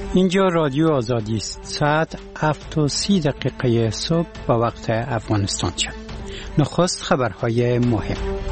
اینجا رادیو آزادی است. ساعت 7:30 صبح به وقت افغانستان شد. نخست خبرهای مهم.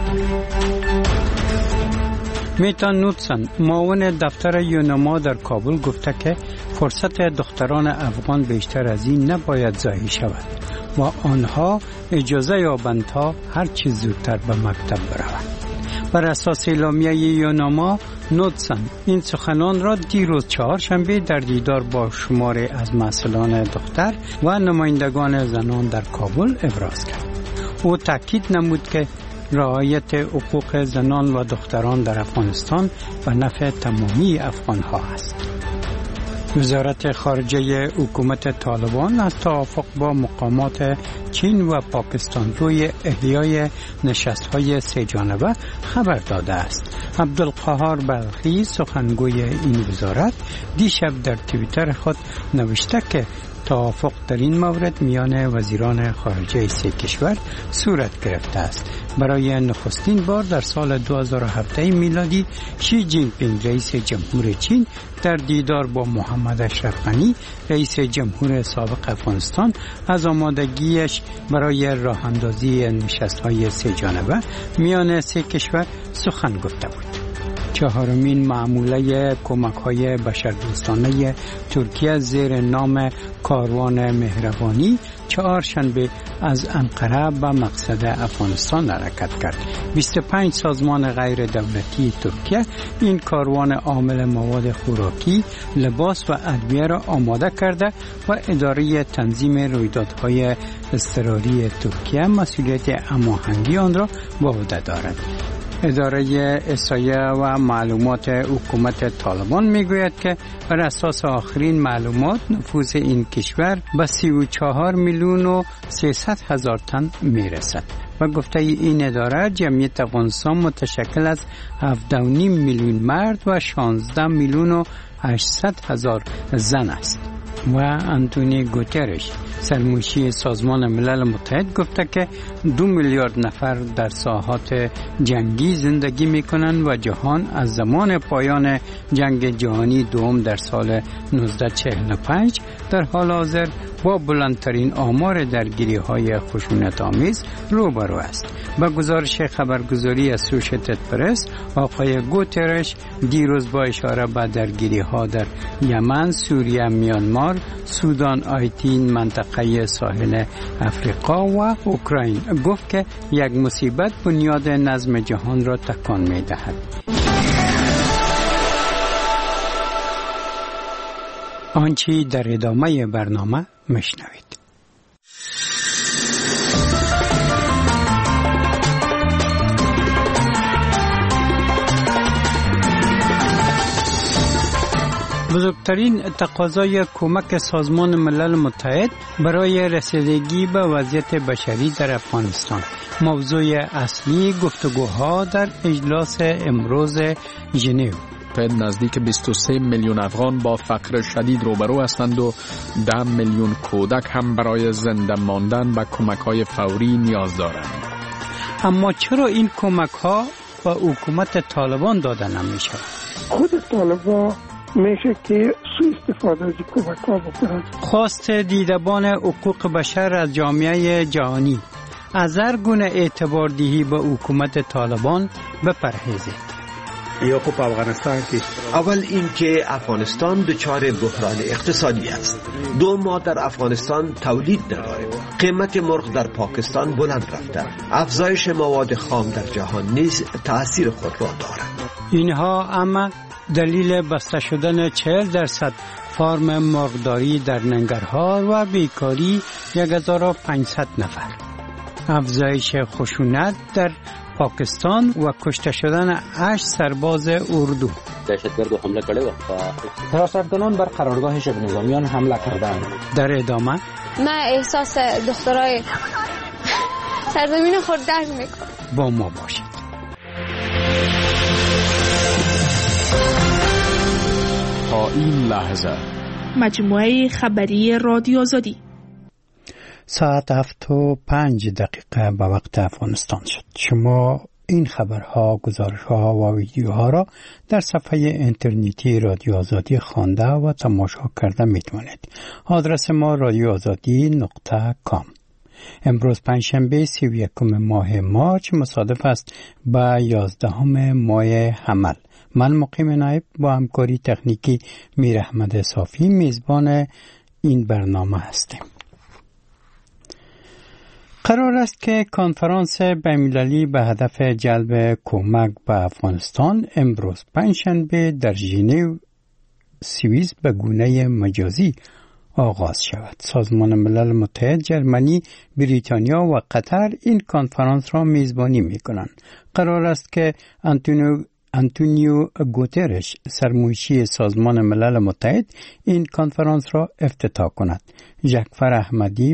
میتا نوتسن معاون دفتر یونما در کابل گفته که فرصت دختران افغان بیشتر از این نباید ضایع شود و آنها اجازه یابند تا هر چه زودتر به مکتب بروند. بر اساس اعلامیه یونما، نوتسن این سخنان را دیروز چهارشنبه در دیدار با شماری از مسئولان دختر و نمایندگان زنان در کابل ابراز کرد. او تاکید نمود که رعایت حقوق زنان و دختران در افغانستان به نفع تمامی افغانها است. وزارت خارجه حکومت طالبان از توافق با مقامات چین و پاکستان روی احیای نشست‌های سه‌جانبه خبر داده است. عبدالقهار بلخی سخنگوی این وزارت دیشب در توییتر خود نوشته که توافق در این مورد میان وزیران خارجه سه کشور صورت گرفته است. برای نخستین بار در سال 2017 میلادی شی جین پینگ رئیس جمهور چین در دیدار با محمد اشرف غنی رئیس جمهور سابق افغانستان از آمادگیش برای راه اندازی نشست‌های سه جانبه میان سه کشور سخن گفته بود. چهارمین معامله کمک‌های بشردوستانه ترکیه زیر نام کاروان مهربانی چهارشنبه از انقره به مقصد افغانستان حرکت کرد. 25 سازمان غیر دولتی ترکیه این کاروان حامل مواد خوراکی، لباس و ادویه را آماده کرده و اداره تنظیم رویدادهای اضطراری ترکیه مسئولیت هماهنگی آن را به عهده دارد. اداره احصایه و معلومات حکومت طالبان میگوید که بر اساس آخرین معلومات نفوذ این کشور به 34,300,000 تن میرسد و گفته این اداره جمعیت افغانستان متشکل از 7.5 میلیون مرد و 16,800,000 زن است. و آنتونی گوترش سرمنشی سازمان ملل متحد گفته که 2 میلیارد نفر در ساحات جنگی زندگی می کنند و جهان از زمان پایان جنگ جهانی دوم در سال 1945 در حال حاضر با بلندترین آمار درگیری های خشونت آمیز روبرو است. با گزارش خبرگزاری اسوشیتد پرس، آقای گوترش دیروز با اشاره به درگیری ها در یمن، سوریه، میانمار، سودان، هایتی، منطقه ساحل افریقا و اوکراین گفت که یک مصیبت بنیاد نظم جهان را تکان می دهد. آنچه در ادامه برنامه میشنوید. بزرگترین تقاضای کمک سازمان ملل متحد برای رسیدگی به وضعیت بشری در افغانستان. موضوع اصلی گفتگوها در اجلاس امروز ژنو. نزدیک 23 میلیون افغان با فقر شدید روبرو هستند و 10 میلیون کودک هم برای زنده ماندن به کمک‌های فوری نیاز دارند. اما چرا این کمک‌ها به حکومت طالبان داده نمی‌شود؟ خود طالبان میشه که سوء استفاده از کمک‌ها بکنند. خواست دیدبان حقوق بشر از جامعه جهانی از هر گونه اعتبار دهی به حکومت طالبان بپرهیزید. یا خب افغانستان که اول اینکه افغانستان دچار بحران اقتصادی است. 2 ما در افغانستان تولید نداریم. قیمت مرغ در پاکستان بلند رفته. افزایش مواد خام در جهان نیز تأثیر خود را دارد. اینها اما دلیل بسته شدن 40% فارم مرغداری در ننگرهار و بیکاری 1500 نفر. افزایش خشونت در پاکستان و کشته شدن 8 سرباز اردو. دهشتگرد حمله کرده و حراستگران بر قرارگاه شبه نظامیان حمله کردند. در ادامه من احساس دخترای سرزمین خود درک میکنم. با ما باشید. تا این لحظه مجموعه خبری رادیو آزادی. ساعت 7:05 به وقت افغانستان شد. شما این خبرها، گزارشها و ویدیوها را در صفحه اینترنتی رادیو آزادی خوانده و تماشا کرده میتوانید. آدرس ما radioazadi.com. امروز پنجشنبه 31 ماه مارچ مصادف است با 11 ماه حمل. من مقیم نایب با همکاری تکنیکی میر احمد صافی میزبان این برنامه هستیم. قرار است که کنفرانس بین‌المللی به هدف جلب کمک به افغانستان امروز پنجشنبه در ژنو سوئیس به گونه مجازی آغاز شود. سازمان ملل متحد، جرمنی، بریتانیا و قطر این کنفرانس را میزبانی می‌کنند. قرار است که آنتونیو گوترش، سرمنشی سازمان ملل متحد، این کنفرانس را افتتاح کند. جعفر احمدی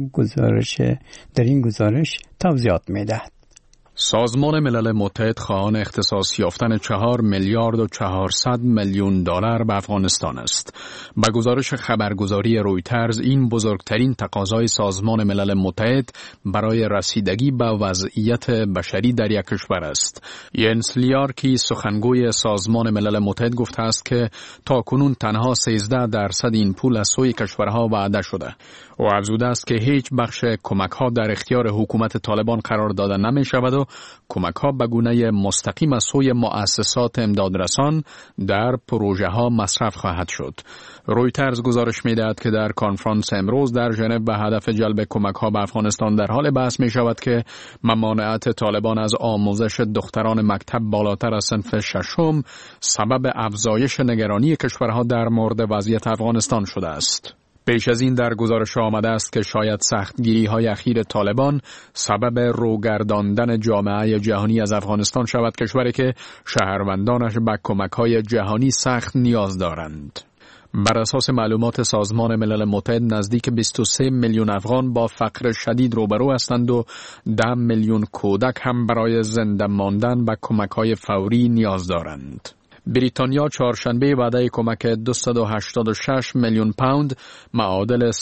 در این گزارش توضیحات می‌دهد. سازمان ملل متحد خواهان اختصاص یافتن 4 میلیارد و 400 میلیون دلار به افغانستان است. به گزارش خبرگزاری رویترز، این بزرگترین تقاضای سازمان ملل متحد برای رسیدگی به وضعیت بشری در یک کشور است. ینس لیارکی، سخنگوی سازمان ملل متحد، گفته است که تاکنون تنها 13% این پول از سوی کشورها وعده شده. او افزوده است که هیچ بخش کمک‌ها در اختیار حکومت طالبان قرار داده نمی شود و کمک‌ها به گونه مستقیم از سوی مؤسسات امدادرسان در پروژه‌ها مصرف خواهد شد. رویترز گزارش می‌دهد که در کنفرانس امروز در ژنو به هدف جلب کمک‌ها به افغانستان در حال بحث می‌شود که ممانعت طالبان از آموزش دختران مکتب بالاتر از صنف ششم سبب افزایش نگرانی کشورها در مورد وضعیت افغانستان شده است. پیش از این در گزارش آمده است که شاید سختگیری‌های اخیر طالبان سبب روگرداندن جامعه جهانی از افغانستان شود، کشوری که شهروندانش به کمک‌های جهانی سخت نیاز دارند. بر اساس معلومات سازمان ملل متحد، نزدیک 23 میلیون افغان با فقر شدید روبرو هستند و 10 میلیون کودک هم برای زنده ماندن به کمک‌های فوری نیاز دارند. بریتانیا چهارشنبه وعده کمک 286 میلیون پوند معادل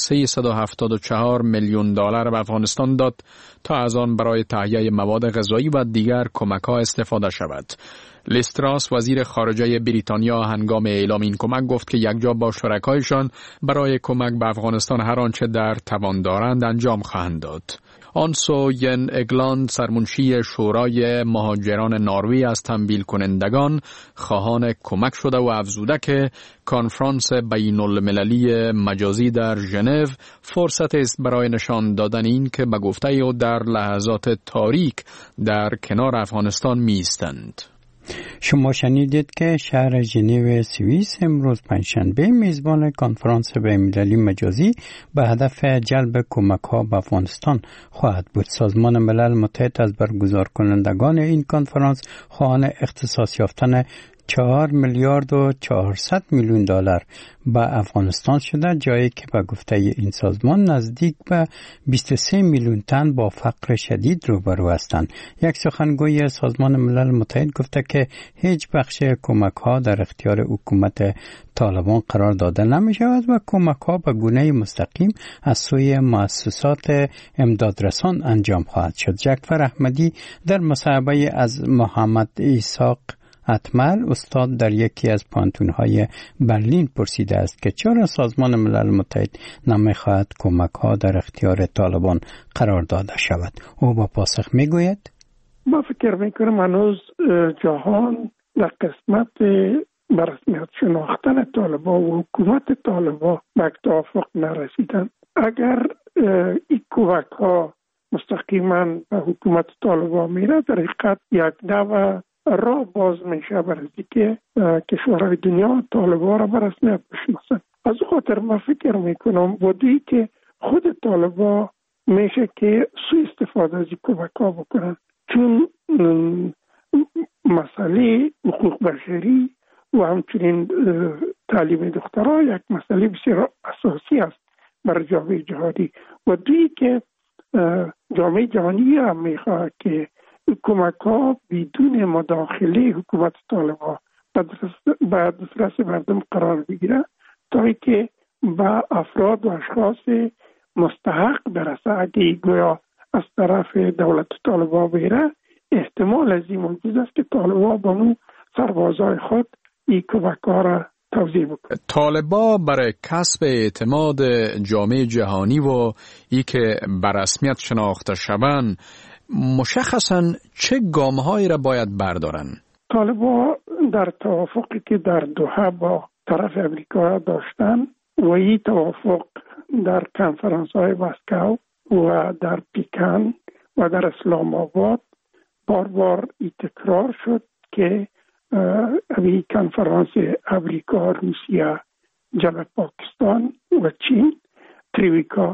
374 میلیون دلار به افغانستان داد تا از آن برای تهیه مواد غذایی و دیگر کمک‌ها استفاده شود. لیز تراس، وزیر خارجه بریتانیا، هنگام اعلام این کمک گفت که یکجا با شرکایشان برای کمک به افغانستان هر آنچه در توان دارند انجام خواهند داد. آنسو ین اگلاند، سرمنشی شورای مهاجران نروژ، از تمویل کنندگان خواهان کمک شده و افزوده که کنفرانس بین المللی مجازی در ژنو فرصت است برای نشان دادن این که به گفته او در لحظات تاریک در کنار افغانستان می ایستند. شما شنیدید که شهر ژنو سوئیس امروز پنجشنبه میزبان کنفرانس بین‌المللی مجازی به هدف جلب کمک‌ها به افغانستان خواهد بود. سازمان ملل متحد از برگزار کنندگان این کنفرانس خواهان اختصاص یافتن 4 میلیارد و 400 میلیون دلار به افغانستان شده، جایی که به گفته این سازمان نزدیک به 23 میلیون تن با فقر شدید روبرو هستند. یک سخنگوی سازمان ملل متحد گفته که هیچ بخش کمک‌ها در اختیار حکومت طالبان قرار داده نمی شود و کمک‌ها به گونه مستقیم از سوی مؤسسات امدادرسان انجام خواهد شد. جعفر احمدی در مصاحبه از محمد اسحاق اتمل، استاد در یکی از پانتون‌های برلین، پرسیده است که چرا سازمان ملل متحد نمی‌خواهد کمک‌ها در اختیار طالبان قرار داده شود. او با پاسخ می‌گوید: ما فکر می‌کنم هنوز جهان در قسمت به رسمیت شناختن طالبان و حکومت طالبان به توافق نرسیدن. اگر این کمک‌ها مستقیما به حکومت طالبان میره، در حقیقت یک نوع راه باز میشه برای که کشورهای دنیا طالبان را به رسمیت بشناسند. از خاطر ما فکر میکنم بودی که خود طالبان میشه که سوء استفاده از کمک ها بکنن، چون مسئله حقوق بشری و همچنین تعلیم دخترها یک مسئله بسیار اساسی است برای جامعه جهانی. و دویی که جامعه جهانی هم میخواد که کمک ها بدون مداخله حکومت طالبان به دسترس مردم قرار بگیره تا که به افراد و اشخاص مستحق برسه. اگه گویا از طرف دولت طالبان بگیره، احتمال از این موجود است که طالبان با اون سربازای خود این کمک‌ها را توزیع بکنه. طالبا برای کسب اعتماد جامعه جهانی و ای که به رسمیت شناخته شوند مشخصاً چه گام‌هایی را باید بردارن؟ طالبا در توافقی که در دوحه با طرف امریکا داشتن و این توافق در کنفرانس‌های مسکو و در پیکن و در اسلام آباد بار تکرار شد که این کنفرانس امریکا، روسیه، جنوب پاکستان و چین، تریویکا،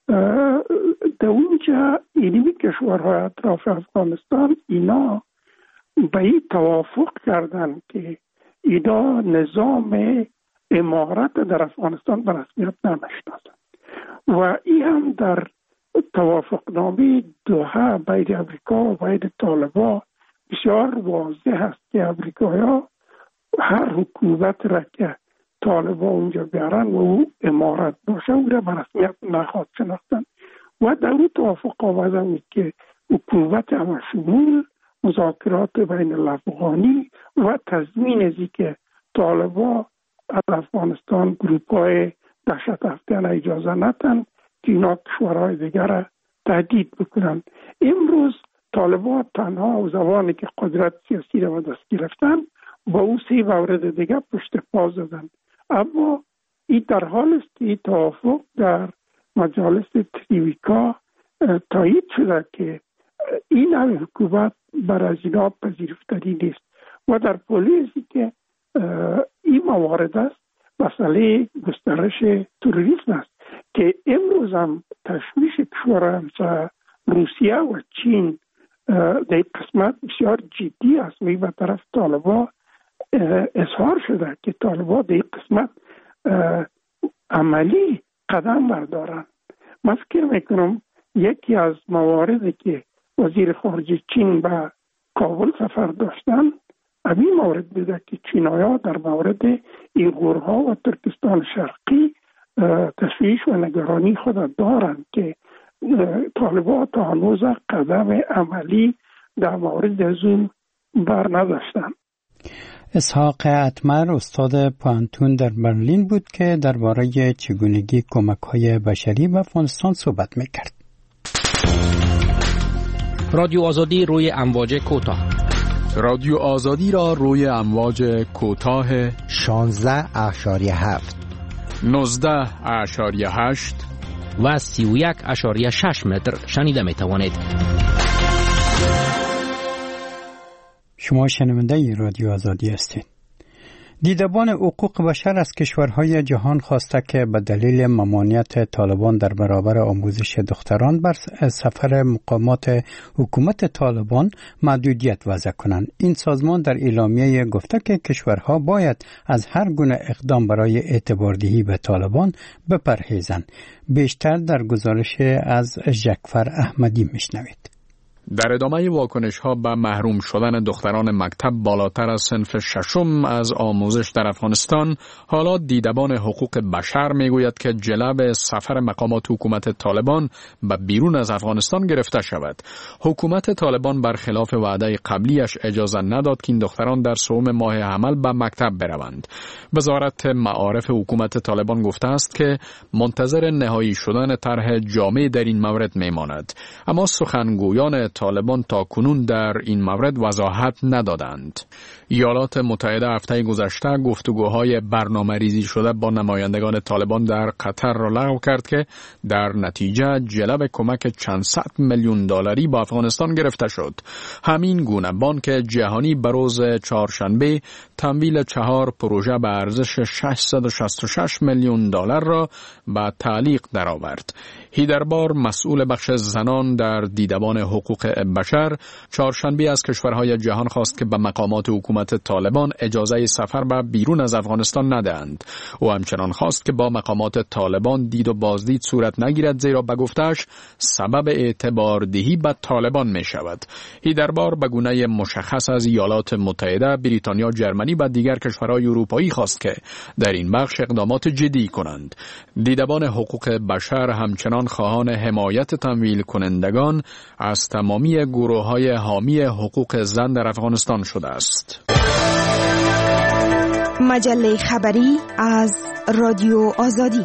در اونجا اینمی کشورهای اطراف افغانستان اینا به این توافق کردن که اینا نظام امارت در افغانستان به رسمیت نمیشناسند و این هم در توافقنامه دوحه بین امریکا و بین طالبان بسیار واضح است که امریکایی‌ها هر حکومت را که طالبان اونجا بیارن و او امارت باشه او را به رسمیت نخواهد شناختن و در اون توافق آمدن که حکومت همشمول، مذاکرات بین الافغانی و تضمین از که طالبان از افغانستان گروپ‌های دهشت افکن اجازه ندن که اینا کشورهای دیگر را تهدید بکنن. امروز طالبان تنها زمانی که قدرت سیاسی را به دست گرفتن با او 3 مورد دیگر پشت پا زدن، اما این در حال است که این توافق در مجالس تریویکا تایید شده که این همه حکومت بر از اینا پذیرفتنی نیست و در پولیسی که این موارد است مسئله گسترش تروریسم است که امروز هم تشویش کشورهای همسایه روسیه و چین در قسمت بسیار جدی است و این به طرف طالبان اظهار شده که طالبان در قسمت عملی قدم بردارن. من فکر میکنم یکی از مواردی که وزیر خارجه چین به کابل سفر داشتن همین مورد بوده که چینای‌ها در مورد ایغورها و ترکستان شرقی تشویش و نگرانی خود دارند که طالبان تا هنوز قدم عملی در مورد از اون بر نداشتن. اسحاق اتمر استاد پانتون در برلین بود که درباره چگونگی کمک‌های بشری به افغانستان صحبت می‌کرد. رادیو آزادی روی امواج کوتاه. رادیو آزادی را روی امواج کوتاه 16.7 19.8 و 31.6 متر شنیده می توانید. شما شنونده رادیو آزادی هستید. دیدبان حقوق بشر از کشورهای جهان خواسته که به دلیل ممانعت طالبان در برابر آموزش دختران بر سفر مقامات حکومت طالبان محدودیت وضع کنند. این سازمان در اعلامیه گفته که کشورها باید از هر گونه اقدام برای اعتباردهی به طالبان بپرهیزند. بیشتر در گزارش از جعفر احمدی میشنوید. در ادامه واکنش‌ها به محروم شدن دختران مکتب بالاتر از صنف 6 از آموزش در افغانستان، حالا دیدبان حقوق بشر میگوید که جلب سفر مقامات حکومت طالبان به بیرون از افغانستان گرفته شود. حکومت طالبان برخلاف وعده قبلیش اجازه نداد که این دختران در سوم ماه حمل به مکتب بروند. وزارت معارف حکومت طالبان گفته است که منتظر نهایی شدن طرح جامع در این مورد میماند، اما سخنگویان طالبان تا کنون در این مورد وضاحت ندادند. ایالات متحده هفته گذشته گفتگوهای برنامه ریزی شده با نمایندگان طالبان در قطر را لغو کرد که در نتیجه جلب کمک چند صد میلیون دلاری با افغانستان گرفته شد. همین گونه بانک جهانی به روز چهارشنبه تمویل 4 پروژه به ارزش 666 میلیون دلار را به تعلیق درآورد. هیدربار مسئول بخش زنان در دیدبان حقوق بشر چهارشنبه از کشورهای جهان خواست که به مقامات حکومت طالبان اجازه سفر به بیرون از افغانستان ندهند. او همچنان خواست که با مقامات طالبان دید و بازدید صورت نگیرد، زیرا به گفته‌اش سبب اعتباردهی به طالبان می شود. هیدربار به گونه مشخص از ایالات متحده، بریتانیا، جرمنی و دیگر کشورهای اروپایی خواست که در این بخش اقدامات جدی کنند. دیدبان حقوق بشر همچنان خواهان حمایت تمویل کنندگان از تمام نظامی گروه‌های حامی حقوق زن در افغانستان شده است. مجله خبری از رادیو آزادی.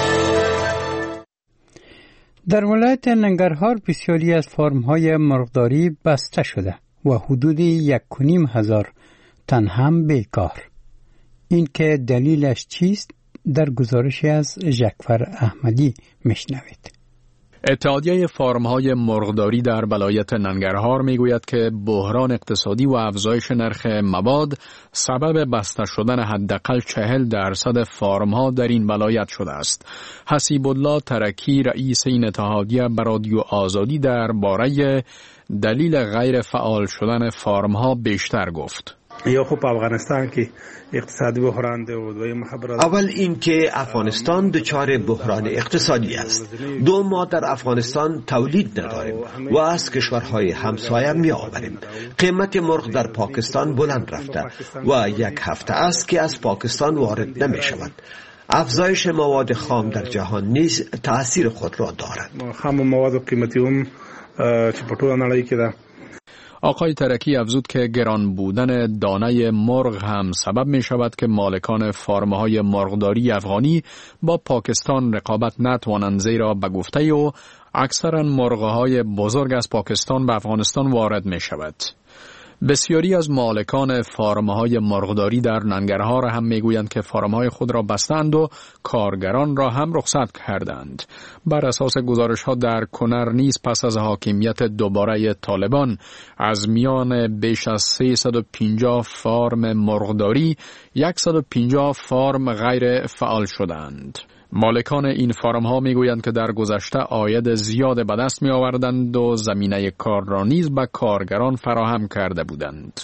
در ولایت ننگرهار بسیاری از فارم‌های مرغداری بسته شده و حدود 1,500 تن هم بیکار. این که دلیلش چیست؟ در گزارشی از ژکفر احمدی میشنوید. اتحادیه فارم‌های مرغداری در ولایت ننگرهار میگوید که بحران اقتصادی و افزایش نرخ مواد سبب بسته شدن حداقل 40% فارم‌ها در این ولایت شده است. حسیب الله ترکی رئیس این اتحادیه به رادیو آزادی درباره دلیل غیر فعال شدن فارم‌ها بیشتر گفت. یا خب افغانستان که اقتصادی بحران ده و دویم خبر اول اینکه افغانستان دچار بحران اقتصادی است. 2 ماه در افغانستان تولید نداریم و از کشورهای همسایه می آوریم. قیمت مرغ در پاکستان بلند رفته و 1 هفته است که از پاکستان وارد نمی شود. افزایش مواد خام در جهان نیز تأثیر خود را دارد. خام مواد و قیمتی هم چه په ټوله نړۍ کې ده. آقای ترکی افزود که گران بودن دانه مرغ هم سبب می شود که مالکان فارم‌های مرغداری افغانی با پاکستان رقابت نتوانند، زیرا به گفته او اکثرا مرغ‌های بزرگ از پاکستان به افغانستان وارد می شود. بسیاری از مالکان فارم‌های مرغداری در ننگرهار هم میگویند که فارم‌های خود را بستند و کارگران را هم رخصت کردند. بر اساس گزارش‌ها در کنر نیز پس از حاکمیت دوباره طالبان از میان بیش از 350 فارم مرغداری 150 فارم غیر فعال شدند. مالکان این فارم ها می گویند که در گذشته عاید زیاد به دست می آوردند و زمینه کار را نیز به کارگران فراهم کرده بودند.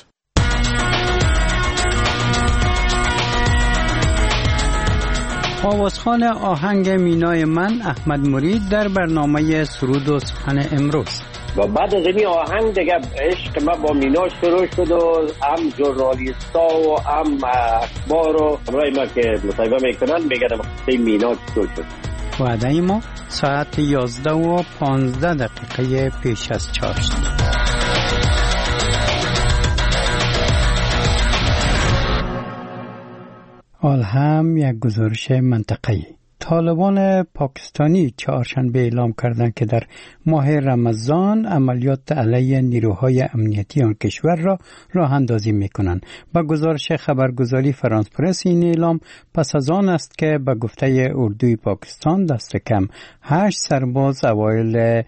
آوازخوان آهنگ مینای من احمد مرید در برنامه سرود و سخن امروز. و بعد از این آهنگ دیگه عشق ما با مینا شروع شد و هم ژورنالیستا و هم اخبار و همراهی ما که مصاحبه میکنن میگن قصه مینا شروع شد. وعده ما ساعت 11:15 پیش از 4 شد. حال هم یک گزارش منطقه‌ای. طالبان پاکستانی چهارشنبه اعلام کردند که در ماه رمضان عملیات علیه نیروهای امنیتی آن کشور را راه اندازی می‌کنند. با گزارش خبرگزاری فرانس پرس این اعلام پس از آن است که به گفته اردوی پاکستان دست کم 8 سرباز اوایل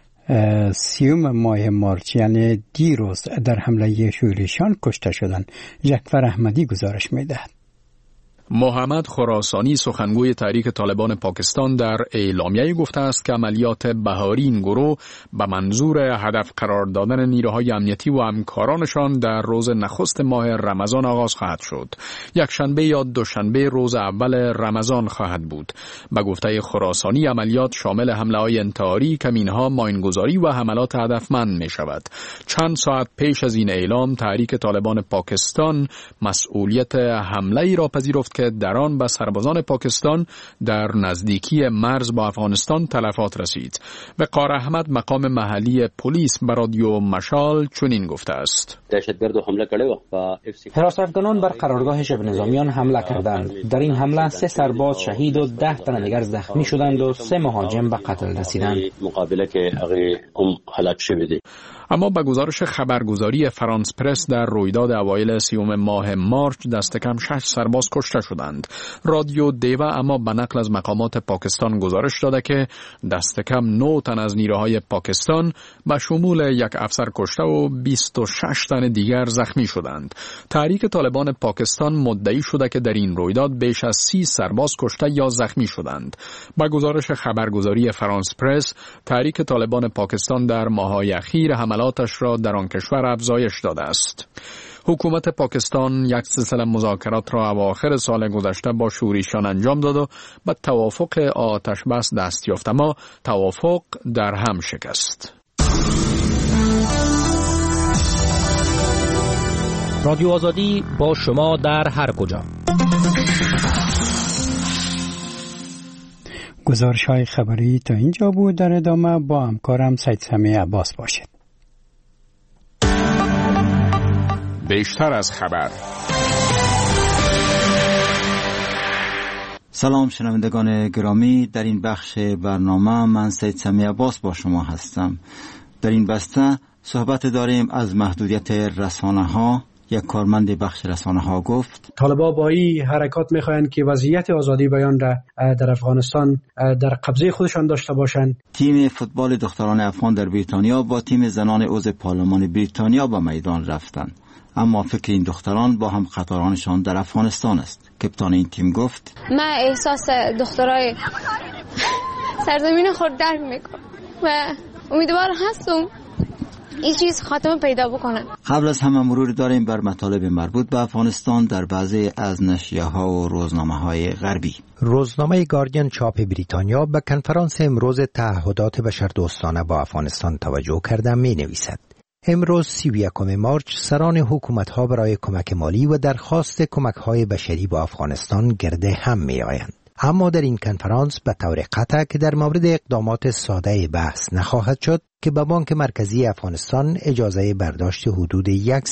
30 ماه مارچ یعنی دیروز در حمله شورشیان کشته شدند. ژکفر احمدی گزارش می‌دهد. محمد خراسانی سخنگوی تحریک طالبان پاکستان در اعلامیه گفته است که عملیات بهاری این گروه به منظور هدف قرار دادن نیروهای امنیتی و همکارانشان در روز نخست ماه رمضان آغاز خواهد شد. یکشنبه یا دوشنبه روز اول رمضان خواهد بود. به گفته خراسانی عملیات شامل حمله‌های انتحاری، کمین‌ها، ماینگذاری و حملات هدفمند می شود. چند ساعت پیش از این اعلام تحریک طالبان پاکستان مسئولیت حمله‌ای را پذیرفت که در آن به سربازان پاکستان در نزدیکی مرز با افغانستان تلفات رسید. وقار احمد مقام محلی پلیس به رادیو مشال چنین گفته است: دهشتگرد حمله کرده و حراست افغانان بر قرارگاه شبه نظامیان حمله کردند. در این حمله 3 سرباز شهید و 10 تن دیگر زخمی شدند و 3 مهاجم به قتل رسیدند. مقابله که هم حالت شده. اما به گزارش خبرگزاری فرانس پرس در رویداد اوایل 30 ماه مارچ دست کم 6 سرباز کشته شدند. رادیو دیوا اما به نقل از مقامات پاکستان گزارش داده که دست کم 9 تن از نیروهای پاکستان به شمول 1 افسر کشته و 26 تن دیگر زخمی شدند. تحریک طالبان پاکستان مدعی شده که در این رویداد بیش از 30 سرباز کشته یا زخمی شدند. با گزارش خبرگزاری فرانس پرس تحریک طالبان پاکستان در ماه‌های اخیر حملاتش را در آن کشور افزایش داده است. حکومت پاکستان یک سلسله مذاکرات را اواخر سال گذشته با شورشیان انجام داد و به توافق آتش بس دست یافت، اما توافق در هم شکست. رادیو آزادی با شما در هر کجا. گزارش‌های خبری تا اینجا بود. در ادامه با همکارم سید سمیع عباس باشید. بیشتر از خبر. سلام شنوندگان گرامی، در این بخش برنامه من سید سمی عباس با شما هستم. در این بسته صحبت داریم از محدودیت رسانه ها. یک کارمند بخش رسانه ها گفت طالبان با این حرکات میخواهند که وضعیت آزادی بیان را در افغانستان در قبضه خودشان داشته باشند. تیم فوتبال دختران افغان در بریتانیا با تیم زنان عضو پارلمان بریتانیا به میدان رفتند، اما فکر این دختران با هم خطرانشان در افغانستان است. کپتان این تیم گفت من احساس دخترای سرزمین خود درک میکنم و امیدوار هستم این چیز خاتمه پیدا بکنه. قبل از همه مرور داریم بر مطالب مربوط به افغانستان در بعضی از نشریه‌ها و روزنامه‌های غربی. روزنامه گاردین چاپ بریتانیا به کنفرانس امروز تعهدات بشردوستانه با افغانستان توجه کرده می‌نویسد امروز 31 مارچ سران حکومت‌ها برای کمک مالی و درخواست کمک‌های بشری با افغانستان گرد هم می‌آیند. اما در این کنفرانس به طور قطع که در مورد اقدامات ساده بحث نخواهد شد که به بانک مرکزی افغانستان اجازه برداشت حدود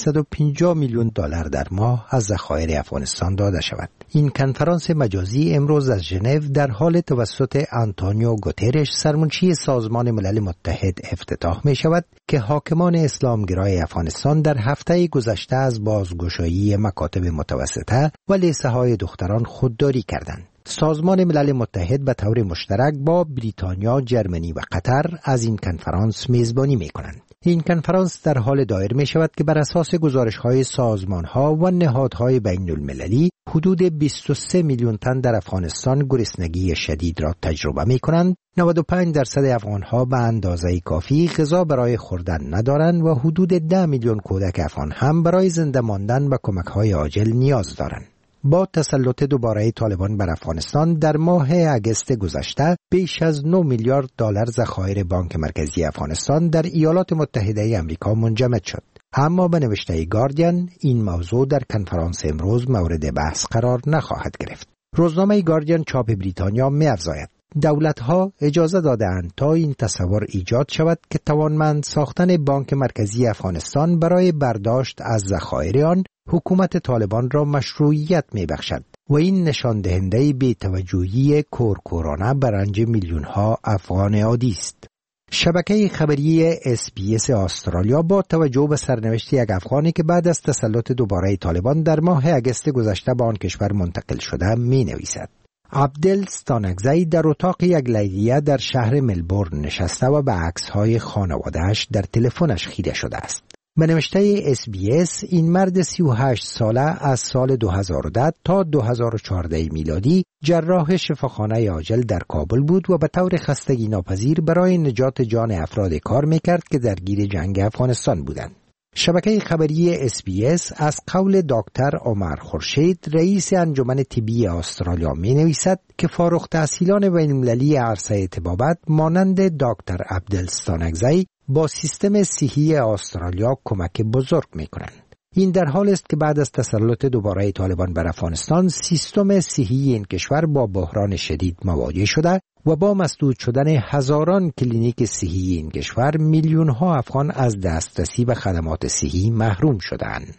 150 میلیون دلار در ماه از ذخایر افغانستان داده شود. این کنفرانس مجازی امروز از ژنو در حال توسط آنتونیو گوترش سرمنشی سازمان ملل متحد افتتاح می شود که حاکمان اسلامگرای افغانستان در هفته گذشته از بازگشایی مکاتب متوسطه و لیسه های دختران خودداری کردند. سازمان ملل متحد به طور مشترک با بریتانیا، جرمنی و قطر از این کنفرانس میزبانی می کنند. این کنفرانس در حال دایر می شود که بر اساس گزارش‌های سازمان‌ها و نهادهای بین‌المللی حدود 23 میلیون تن در افغانستان گرسنگی شدید را تجربه می کنند. 95% افغان‌ها به اندازه کافی غذا برای خوردن ندارند و حدود 10 میلیون کودک افغان هم برای زنده ماندن به کمک‌های عاجل نیاز دارند. با تسلط دوباره طالبان بر افغانستان در ماه اگست گذشته بیش از 9 میلیارد دلار ذخایر بانک مرکزی افغانستان در ایالات متحده آمریکا منجمد شد. اما به نوشته گاردین این موضوع در کنفرانس امروز مورد بحث قرار نخواهد گرفت. روزنامه گاردین چاپ بریتانیا می‌افزاید دولت‌ها اجازه داده‌اند تا این تصور ایجاد شود که توانمند ساختن بانک مرکزی افغانستان برای برداشت از ذخایر آن حکومت طالبان را مشروعیت می‌بخشد و این نشان دهنده بی‌توجهی کورکورانه بر رنج میلیون‌ها افغان عادی است. شبکه خبری SBS استرالیا با توجه به سرنوشت یک افغانی که بعد از تسلط دوباره طالبان در ماه اگست گذشته به آن کشور منتقل شده می‌نویسد عبدل ستانکزی در اتاق یک لیلیه در شهر ملبورن نشسته و به عکس‌های خانواده‌اش در تلفنش خیره شده است. به نوشته SBS این مرد 38 ساله از سال 2010 تا 2014 میلادی جراح شفاخانه عاجل در کابل بود و به طور خستگی ناپذیر برای نجات جان افراد کار میکرد که درگیر جنگ افغانستان بودند. شبکه خبری SBS از قول دکتر عمر خورشید رئیس انجمن طبی استرالیا می نویسد که فارغ التحصیلان بین‌المللی عرصه طبابت مانند دکتر عبدل ستانکزی با سیستم صحی استرالیا کمک بزرگ می کنند. این در حال است که بعد از تسلط دوباره طالبان بر افغانستان سیستم صحی این کشور با بحران شدید مواجه شده و با مسدود شدن هزاران کلینیک صحی این کشور میلیون ها افغان از دسترسی به خدمات صحی محروم شدند.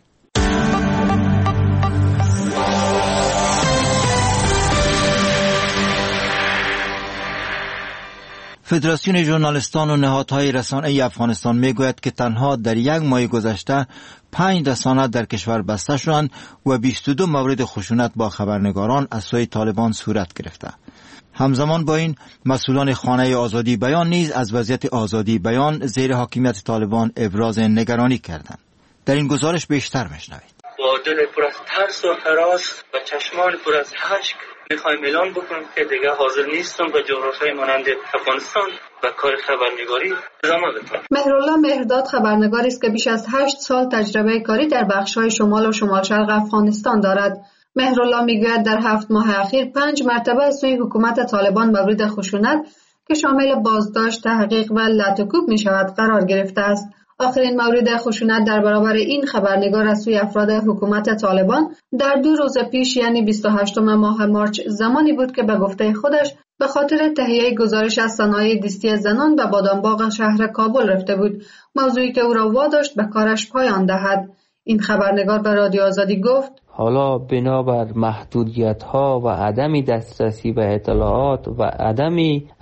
فدراسیون ژورنالیستان و نهادهای رسانه‌ای افغانستان میگوید که تنها در یک ماه گذشته 5 رسانه در کشور بسته شدند و 22 مورد خشونت با خبرنگاران از سوی طالبان صورت گرفته. همزمان با این مسئولان خانه آزادی بیان نیز از وضعیت آزادی بیان زیر حاکمیت طالبان ابراز نگرانی کردند. در این گزارش بیشتر بشنوید. با دل پر از ترس و هراس و چشمان پر از اشک میخوایم اعلام بکنم که دیگه حاضر نیستم به جغرافیای مانند افغانستان و کار خبرنگاری ادامه بدم. مهرالله مهرداد خبرنگاری است که بیش از 8 سال تجربه کاری در بخش‌های شمال و شمال شرق افغانستان دارد. مهرالله میگوید در 7 ماه اخیر 5 مرتبه از سوی حکومت طالبان مورد خشونت که شامل بازداشت، تحقیق و لطوکوب می شود قرار گرفته است. آخرین مورد خشونت در برابر این خبرنگار از سوی افراد حکومت طالبان در 2 روز پیش یعنی 28 ماه مارچ زمانی بود که به گفته خودش به خاطر تهیه گزارش از صنایع دستی زنان به بادامباغ شهر کابل رفته بود، موضوعی که او را واداشت به کارش پایان دهد. این خبرنگار به رادیو آزادی گفت حالا بنابر محدودیت‌ها و عدم دسترسی به اطلاعات و عدم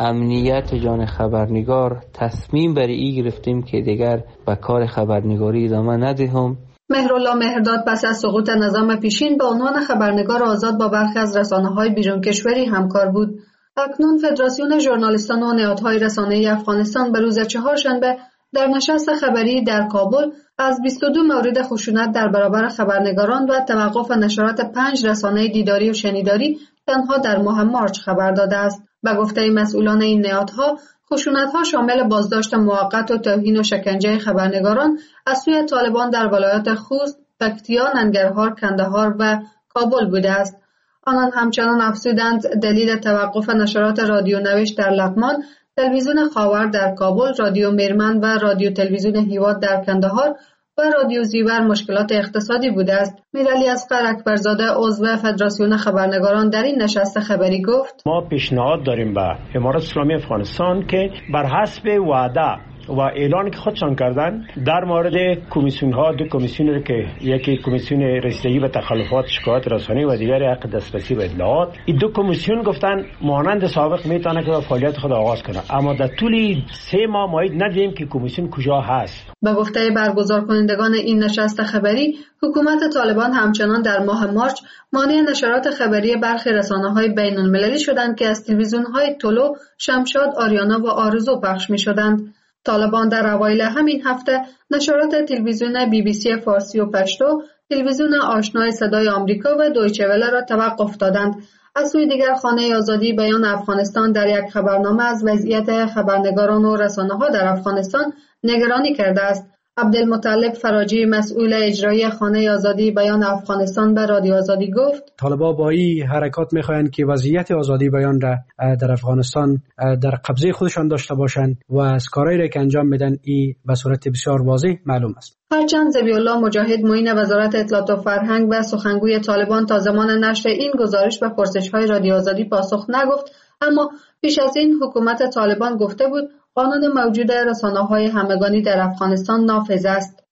امنیت جان خبرنگار تصمیم بر این گرفتیم که دیگر به کار خبرنگاری ادامه ندهیم. مهرالله مهرداد پس از سقوط نظام پیشین به عنوان خبرنگار آزاد با برخی از رسانه‌های بیرون کشوری همکار بود. اکنون فدراسیون ژورنالیستان و نهادهای رسانه‌ای افغانستان به روز چهارشنبه در نشست خبری در کابل از 22 مورد خشونت در برابر خبرنگاران و توقف نشرات 5 رسانه دیداری و شنیداری تنها در ماه مارچ خبر داده است. به گفته مسئولان این نهادها، خشونت‌ها شامل بازداشت موقت و توهین و شکنجه خبرنگاران از سوی طالبان در ولایات خوست، پکتیا، ننگرهار، کندهار و کابل بوده است. آنان همچنان افزودند دلیل توقف نشرات رادیو نوشت در لغمان، تلویزیون خاور در کابل، رادیو میرمن و رادیو تلویزیون هیواد در کندهار و رادیو زیور مشکلات اقتصادی بوده است. میرعلی اصغر اکبرزاده عضو فدراسیون خبرنگاران در این نشست خبری گفت ما پیشنهاد داریم به امارات اسلامی افغانستان که بر حسب وعده و اعلانی که خودشان کردن در مورد کمیسیون ها، دو کمیسیون که یکی کمیسیون رسیدگی به تخلفات شکایات رسانه‌ای و دیگری حق دسترسی به اطلاعات، این دو کمیسیون گفتن مانند سابق میتونه که فعالیت خود آغاز کنه، اما در طول 3 ماه مایید ندیدیم که کمیسیون کجا هست. به گفته برگزار کنندگان این نشست خبری، حکومت طالبان همچنان در ماه مارچ مانع نشرات خبری برخی رسانه‌های بین‌المللی شدند که از تلویزیون‌های طلوع، شمشاد، آریانا و آرزو پخش می‌شدند. طالبان در اوایل همین هفته نشرات تلویزیون BBC فارسی و پشتو، تلویزیون آشنای صدای آمریکا و دویچه وله را توقف دادند. از سوی دیگر خانه آزادی بیان افغانستان در یک خبرنامه از وضعیت خبرنگاران و رسانه‌ها در افغانستان نگرانی کرده است. عبدالمطلب فراجی مسئول اجرایی خانه آزادی بیان افغانستان به رادیو آزادی گفت طالبان با این حرکات میخواهند که وضعیت آزادی بیان را در افغانستان در قبضه خودشان داشته باشند و از کارهایی که انجام میدن این به صورت بسیار واضح معلوم است. هرچند ذبیح الله مجاهد معین وزارت اطلاعات و فرهنگ و سخنگوی طالبان تا زمان نشر این گزارش به پرسش‌های رادیو آزادی پاسخ نگفت، اما پیش از این حکومت طالبان گفته بود قانون موجود رسانه‌های همگانی در افغانستان نافذ است.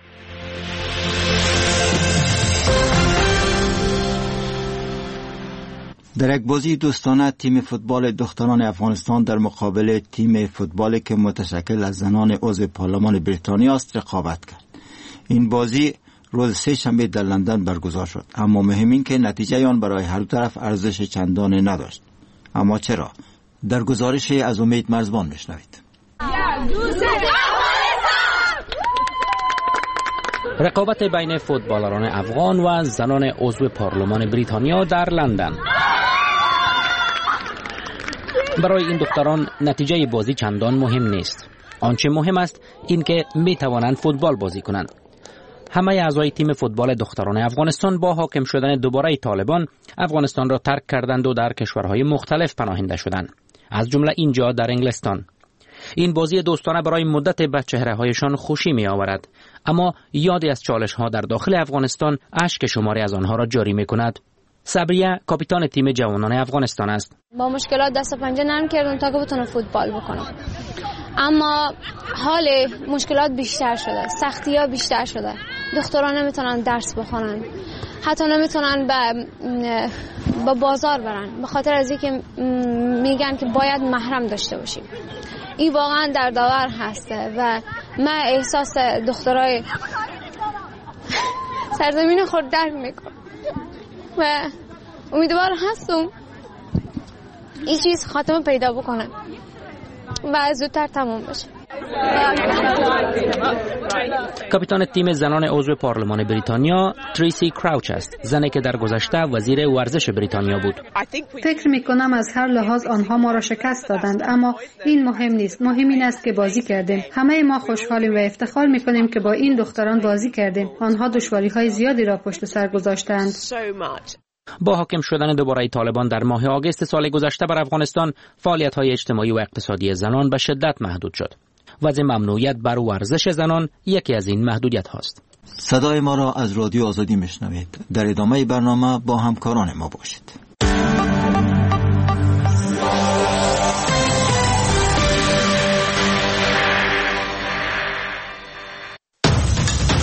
در یک بازی دوستانه تیم فوتبال دختران افغانستان در مقابل تیم فوتبالی که متشکل از زنان عضو پارلمان بریتانیا است رقابت کرد. این بازی روز سه‌شنبه در لندن برگزار شد، اما مهم این که نتیجه آن برای هر دو طرف ارزش چندانی نداشت. اما چرا؟ در گزارش از امید مرزبان میشنوید. رقابت بین فوتبالران افغان و زنان عضو پارلمان بریتانیا در لندن. برای این دختران نتیجه بازی چندان مهم نیست. آنچه مهم است این که می توانند فوتبال بازی کنند. همه اعضای تیم فوتبال دختران افغانستان با حاکم شدن دوباره طالبان افغانستان را ترک کردند و در کشورهای مختلف پناهنده شدند، از جمله اینجا در انگلستان. این بازی دوستانه برای مدت به چهره‌هایشان خوشی می آورد، اما یادی از چالش‌ها در داخل افغانستان اشک شماری از آنها را جاری می کند. صبریه کاپیتان تیم جوانان افغانستان است. با مشکلات دست و پنجه نرم کردم تا که بتونم فوتبال بکنم، اما حال مشکلات بیشتر شده، سختی‌ها بیشتر شده. دختران نمیتونن درس بخونن، حتی نمیتونن با بازار برن، به خاطر از اینکه میگن که باید محرم داشته باشیم. این واقعا دردآور هسته و من احساس دخترای سرزمین خود درک میکنم و امیدوار هستم این چیز خاتمه پیدا بکنه و زودتر تمام بشه. کاپیتان تیم زنان عضو پارلمان بریتانیا تریسی کراوچ است، زنی که در گذشته وزیر ورزش بریتانیا بود. فکر میکنم از هر لحاظ آنها ما را شکست دادند، اما این مهم نیست. مهم این است که بازی کردیم. همه ما خوشحالیم و افتخار میکنیم که با این دختران بازی کردیم. آنها دشواری‌های زیادی را پشت سر گذاشتند. با حاکم شدن دوباره طالبان در ماه آگوست سال گذشته بر افغانستان، فعالیت‌های اجتماعی و اقتصادی زنان به شدت محدود شد. وضع ممنوعیت بر ورزش زنان یکی از این محدودیت هاست. صدای ما را از رادیو آزادی میشنوید. در ادامه برنامه با همکاران ما باشید.